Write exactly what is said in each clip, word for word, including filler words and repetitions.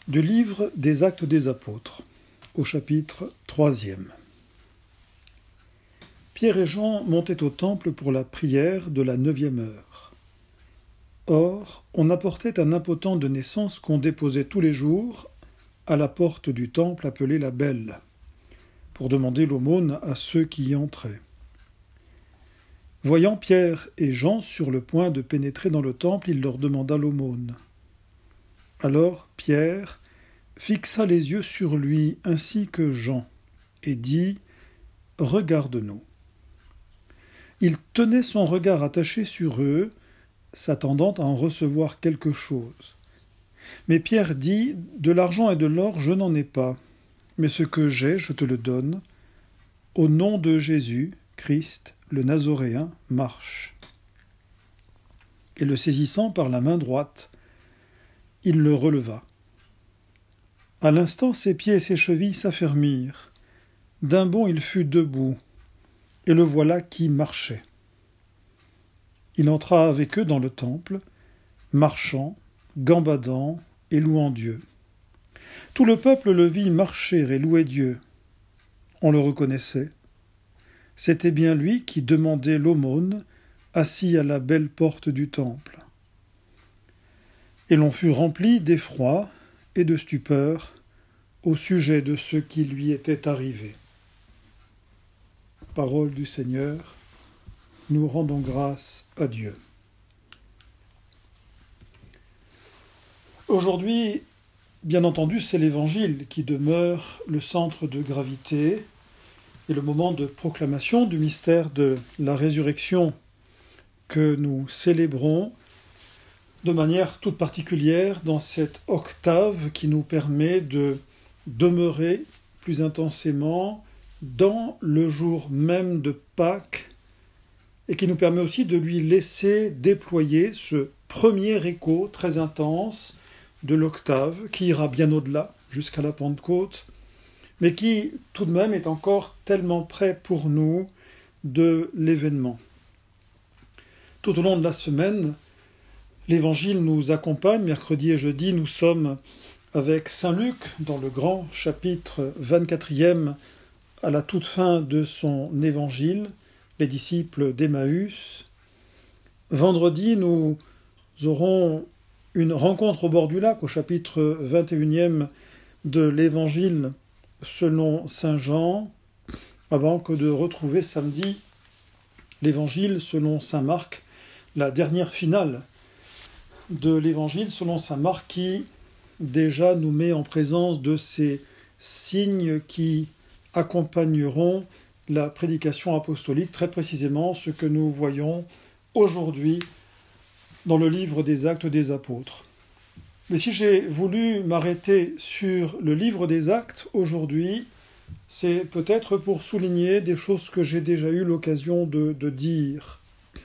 Du livre des Actes des Apôtres, au chapitre troisième. Pierre et Jean montaient au temple pour la prière de la neuvième heure. Or, on apportait un impotent de naissance qu'on déposait tous les jours à la porte du temple appelée la Belle, pour demander l'aumône à ceux qui y entraient. Voyant Pierre et Jean sur le point de pénétrer dans le temple, il leur demanda l'aumône. Alors Pierre fixa les yeux sur lui ainsi que Jean, et dit « Regarde-nous ». Il tenait son regard attaché sur eux, s'attendant à en recevoir quelque chose. Mais Pierre dit « De l'argent et de l'or, je n'en ai pas, mais ce que j'ai, je te le donne. Au nom de Jésus, Christ, le Nazoréen, marche. » Et le saisissant par la main droite, il le releva. À l'instant, ses pieds et ses chevilles s'affermirent. D'un bond, il fut debout, et le voilà qui marchait. Il entra avec eux dans le temple, marchant, gambadant et louant Dieu. Tout le peuple le vit marcher et louer Dieu. On le reconnaissait. C'était bien lui qui demandait l'aumône, assis à la belle porte du temple. Et l'on fut rempli d'effroi et de stupeur au sujet de ce qui lui était arrivé. Parole du Seigneur, nous rendons grâce à Dieu. Aujourd'hui, bien entendu, c'est l'Évangile qui demeure le centre de gravité et le moment de proclamation du mystère de la résurrection que nous célébrons de manière toute particulière dans cette octave qui nous permet de demeurer plus intensément dans le jour même de Pâques et qui nous permet aussi de lui laisser déployer ce premier écho très intense de l'octave qui ira bien au-delà jusqu'à la Pentecôte, mais qui tout de même est encore tellement près pour nous de l'événement. Tout au long de la semaine, l'Évangile nous accompagne. Mercredi et jeudi, nous sommes avec saint Luc dans le grand chapitre vingt-quatrième à la toute fin de son Évangile, les disciples d'Emmaüs. Vendredi, nous aurons une rencontre au bord du lac au chapitre vingt et unième de l'Évangile selon saint Jean, avant que de retrouver samedi l'Évangile selon saint Marc, la dernière finale de l'Évangile selon saint Marc qui déjà nous met en présence de ces signes qui accompagneront la prédication apostolique, très précisément ce que nous voyons aujourd'hui dans le livre des Actes des Apôtres. Mais si j'ai voulu m'arrêter sur le livre des Actes aujourd'hui, c'est peut-être pour souligner des choses que j'ai déjà eu l'occasion de, de dire.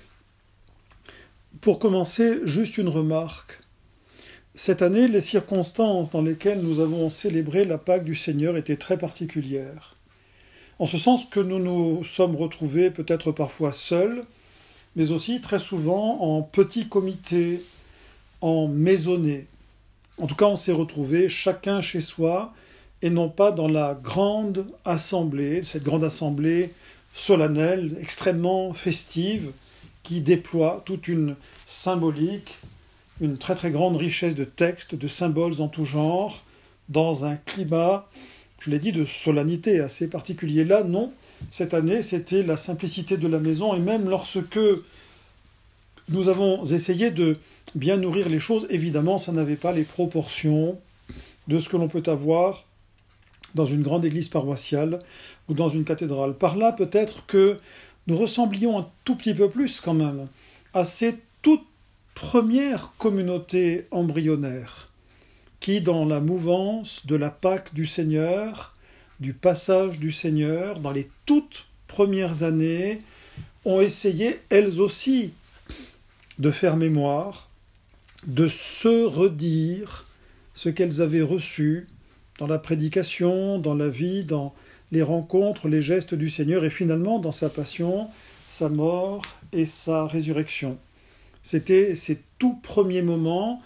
Pour commencer, juste une remarque. Cette année, les circonstances dans lesquelles nous avons célébré la Pâque du Seigneur étaient très particulières. En ce sens que nous nous sommes retrouvés peut-être parfois seuls, mais aussi très souvent en petits comités, en maisonnées. En tout cas, on s'est retrouvés chacun chez soi et non pas dans la grande assemblée, cette grande assemblée solennelle, extrêmement festive, qui déploie toute une symbolique, une très très grande richesse de textes, de symboles en tout genre, dans un climat, je l'ai dit, de solennité assez particulier. Là, non, cette année, c'était la simplicité de la maison, et même lorsque nous avons essayé de bien nourrir les choses, évidemment, ça n'avait pas les proportions de ce que l'on peut avoir dans une grande église paroissiale ou dans une cathédrale. Par là, peut-être que nous ressemblions un tout petit peu plus quand même à ces toutes premières communautés embryonnaires qui, dans la mouvance de la Pâque du Seigneur, du passage du Seigneur, dans les toutes premières années, ont essayé, elles aussi, de faire mémoire, de se redire ce qu'elles avaient reçu dans la prédication, dans la vie, dans les rencontres, les gestes du Seigneur, et finalement dans sa passion, sa mort et sa résurrection. C'était ces tout premiers moments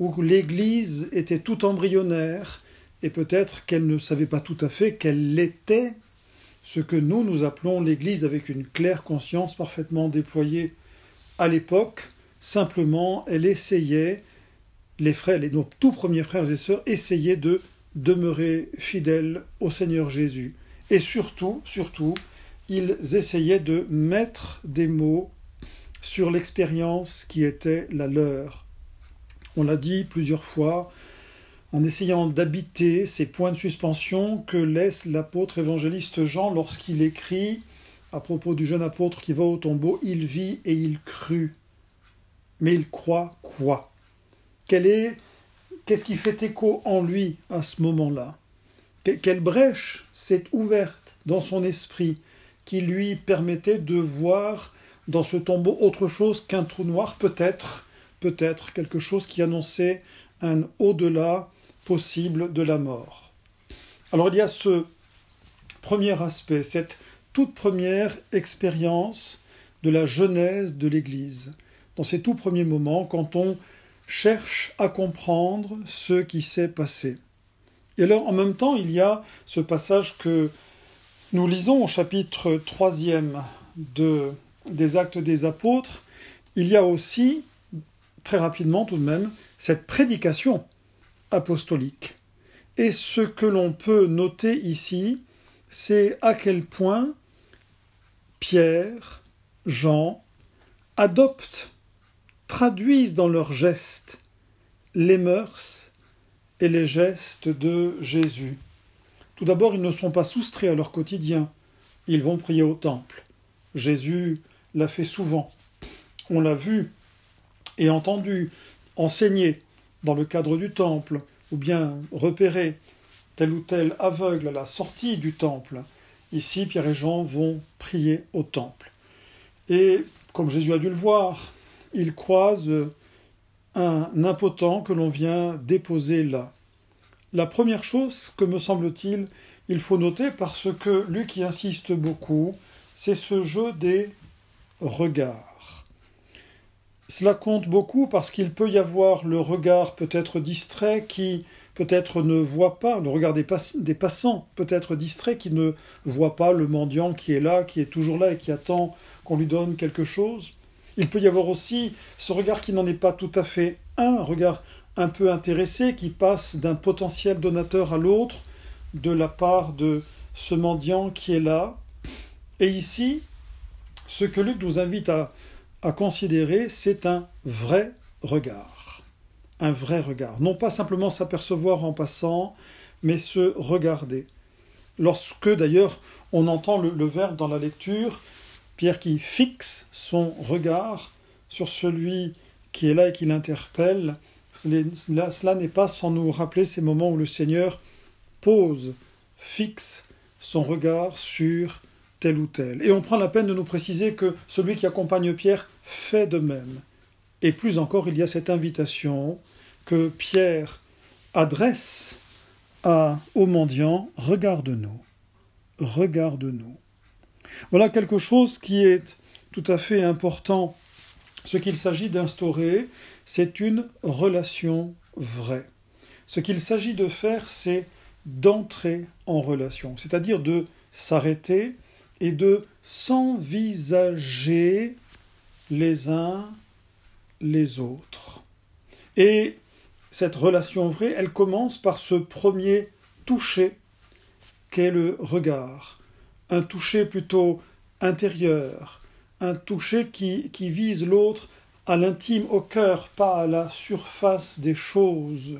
où l'Église était tout embryonnaire, et peut-être qu'elle ne savait pas tout à fait qu'elle était ce que nous, nous appelons l'Église avec une claire conscience parfaitement déployée à l'époque. Simplement, elle essayait, les frères, les, nos tout premiers frères et sœurs, essayaient de demeurer fidèles au Seigneur Jésus. Et surtout, surtout, ils essayaient de mettre des mots sur l'expérience qui était la leur. On l'a dit plusieurs fois, en essayant d'habiter ces points de suspension que laisse l'apôtre évangéliste Jean lorsqu'il écrit à propos du jeune apôtre qui va au tombeau, « Il vit et il crut ». Mais il croit quoi ? Quel est, qu'est-ce qui fait écho en lui à ce moment-là ? Quelle brèche s'est ouverte dans son esprit qui lui permettait de voir dans ce tombeau autre chose qu'un trou noir, peut-être, peut-être quelque chose qui annonçait un au-delà possible de la mort. Alors il y a ce premier aspect, cette toute première expérience de la genèse de l'Église, dans ces tout premiers moments, quand on cherche à comprendre ce qui s'est passé. Et alors, en même temps, il y a ce passage que nous lisons au chapitre troisième de, des Actes des Apôtres. Il y a aussi, très rapidement tout de même, cette prédication apostolique. Et ce que l'on peut noter ici, c'est à quel point Pierre, Jean, adoptent, traduisent dans leurs gestes les mœurs et les gestes de Jésus. Tout d'abord, ils ne sont pas soustraits à leur quotidien. Ils vont prier au temple. Jésus l'a fait souvent. On l'a vu et entendu enseigner dans le cadre du temple, ou bien repérer tel ou tel aveugle à la sortie du temple. Ici, Pierre et Jean vont prier au temple. Et comme Jésus a dû le voir, ils croisent un impotent que l'on vient déposer là. La première chose que, me semble-t-il, il faut noter, parce que Luc y insiste beaucoup, c'est ce jeu des regards. Cela compte beaucoup parce qu'il peut y avoir le regard peut-être distrait qui peut-être ne voit pas, le regard des, pass- des passants peut-être distrait qui ne voit pas le mendiant qui est là, qui est toujours là et qui attend qu'on lui donne quelque chose. Il peut y avoir aussi ce regard qui n'en est pas tout à fait un, regard un peu intéressé, qui passe d'un potentiel donateur à l'autre, de la part de ce mendiant qui est là. Et ici, ce que Luc nous invite à, à considérer, c'est un vrai regard. Un vrai regard. Non pas simplement s'apercevoir en passant, mais se regarder. Lorsque, d'ailleurs, on entend le, le verbe dans la lecture, Pierre qui fixe son regard sur celui qui est là et qui l'interpelle, cela, cela n'est pas sans nous rappeler ces moments où le Seigneur pose, fixe son regard sur tel ou tel. Et on prend la peine de nous préciser que celui qui accompagne Pierre fait de même. Et plus encore, il y a cette invitation que Pierre adresse à, au mendiant, « Regarde-nous, regarde-nous ». Voilà quelque chose qui est tout à fait important. Ce qu'il s'agit d'instaurer, c'est une relation vraie. Ce qu'il s'agit de faire, c'est d'entrer en relation, c'est-à-dire de s'arrêter et de s'envisager les uns les autres. Et cette relation vraie, elle commence par ce premier toucher qu'est le regard. Un toucher plutôt intérieur, un toucher qui, qui vise l'autre à l'intime, au cœur, pas à la surface des choses.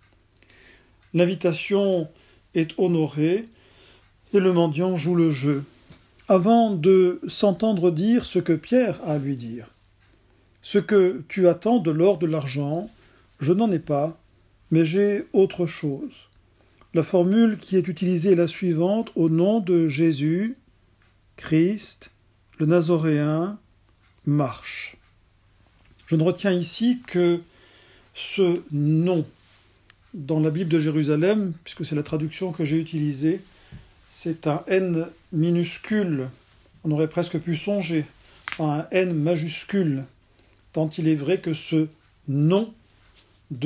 L'invitation est honorée et le mendiant joue le jeu, avant de s'entendre dire ce que Pierre a à lui dire. Ce que tu attends de l'or, de l'argent, je n'en ai pas, mais j'ai autre chose. La formule qui est utilisée est la suivante: au nom de Jésus, Christ, le Nazoréen, marche. Je ne retiens ici que ce nom dans la Bible de Jérusalem, puisque c'est la traduction que j'ai utilisée, c'est un N minuscule. On aurait presque pu songer à un N majuscule, tant il est vrai que ce nom de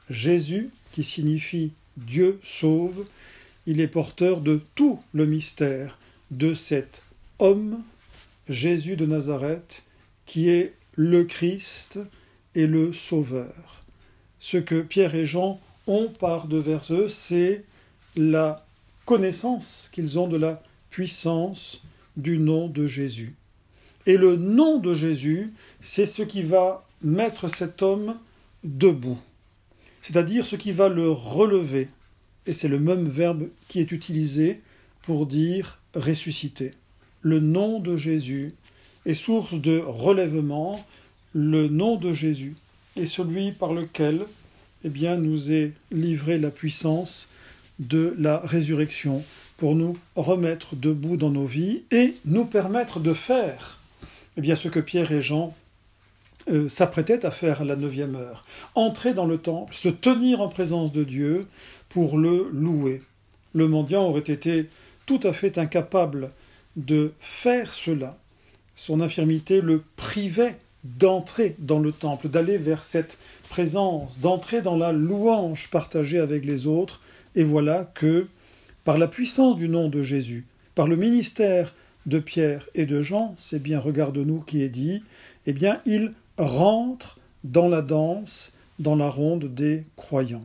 Jésus, qui signifie Dieu sauve, il est porteur de tout le mystère de cet homme, Jésus de Nazareth, qui est le Christ et le Sauveur. Ce que Pierre et Jean ont par devers eux, c'est la connaissance qu'ils ont de la puissance du nom de Jésus. Et le nom de Jésus, c'est ce qui va mettre cet homme debout, c'est-à-dire ce qui va le relever. Et c'est le même verbe qui est utilisé pour dire ressusciter. Le nom de Jésus est source de relèvement. Le nom de Jésus est celui par lequel eh bien, nous est livrée la puissance de la résurrection pour nous remettre debout dans nos vies et nous permettre de faire eh bien, ce que Pierre et Jean euh, s'apprêtaient à faire à la neuvième heure. Entrer dans le temple, se tenir en présence de Dieu pour le louer. Le mendiant aurait été tout à fait incapable de faire cela. Son infirmité le privait d'entrer dans le temple, d'aller vers cette présence, d'entrer dans la louange partagée avec les autres. Et voilà que, par la puissance du nom de Jésus, par le ministère de Pierre et de Jean, c'est bien regarde-nous qui est dit, eh bien, il rentre dans la danse, dans la ronde des croyants.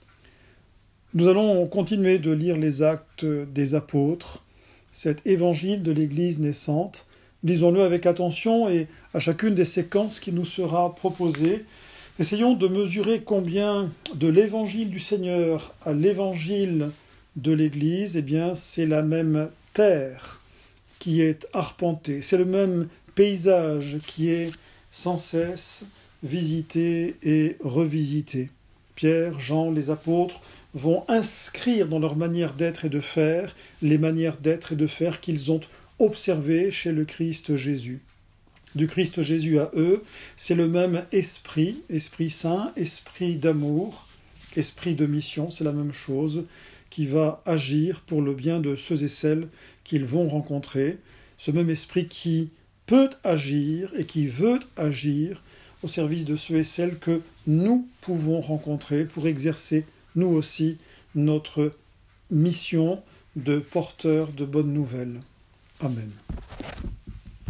Nous allons continuer de lire les actes des apôtres, cet évangile de l'Église naissante. Lisons-le avec attention et à chacune des séquences qui nous sera proposée. Essayons de mesurer combien de l'évangile du Seigneur à l'évangile de l'Église, eh bien, c'est la même terre qui est arpentée, c'est le même paysage qui est sans cesse visité et revisité. Pierre, Jean, les apôtres vont inscrire dans leur manière d'être et de faire les manières d'être et de faire qu'ils ont observées chez le Christ Jésus. Du Christ Jésus à eux, c'est le même esprit, esprit saint, esprit d'amour, esprit de mission, c'est la même chose, qui va agir pour le bien de ceux et celles qu'ils vont rencontrer. Ce même esprit qui peut agir et qui veut agir au service de ceux et celles que nous pouvons rencontrer pour exercer nous aussi notre mission de porteurs de bonnes nouvelles. Amen.